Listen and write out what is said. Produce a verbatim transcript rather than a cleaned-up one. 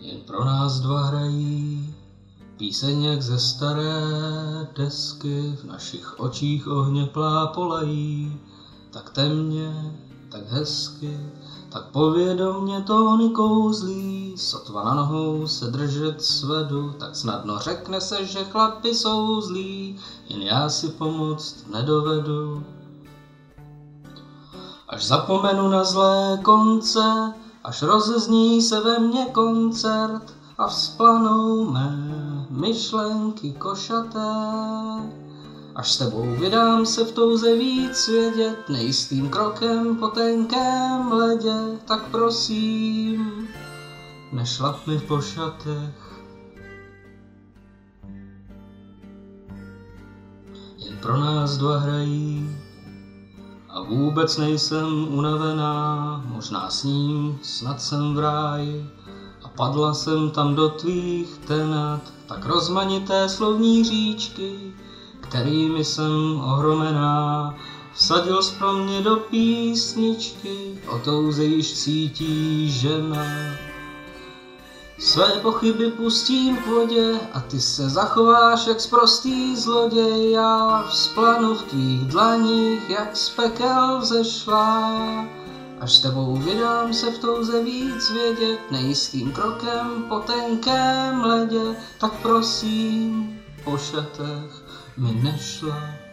Jen pro nás dva hrají píseň jak ze staré desky, v našich očích ohně plápolají, tak temně, tak hezky, tak povědomně tóny kouzlí, sotva na nohou se držet svedu, tak snadno řekne se, že chlapi jsou zlí, jen já si pomoct nedovedu. Až zapomenu na zlé konce, až rozezní se ve mně koncert a vzplanou mé myšlenky košaté, až s tebou vydám se v touze víc vědět, nejistým krokem po tenkém ledě, tak prosím, nešlap mi po šatech. Jen pro nás dva hrají a vůbec nejsem unavená, možná s ním snad jsem v ráji a padla jsem tam do tvých tenat, tak rozmanité slovní říčky, kterými jsem ohromená, vsadil jsi pro mě do písničky, o touze již cítí žena. Své pochyby pustím k vodě a ty se zachováš jak sprostý zloděj, já vzplanu v tvých dlaních jak z pekel vzešla, až s tebou vydám se v touze víc vědět, nejistým krokem po tenkém ledě, tak prosím, po šatech mi nešla.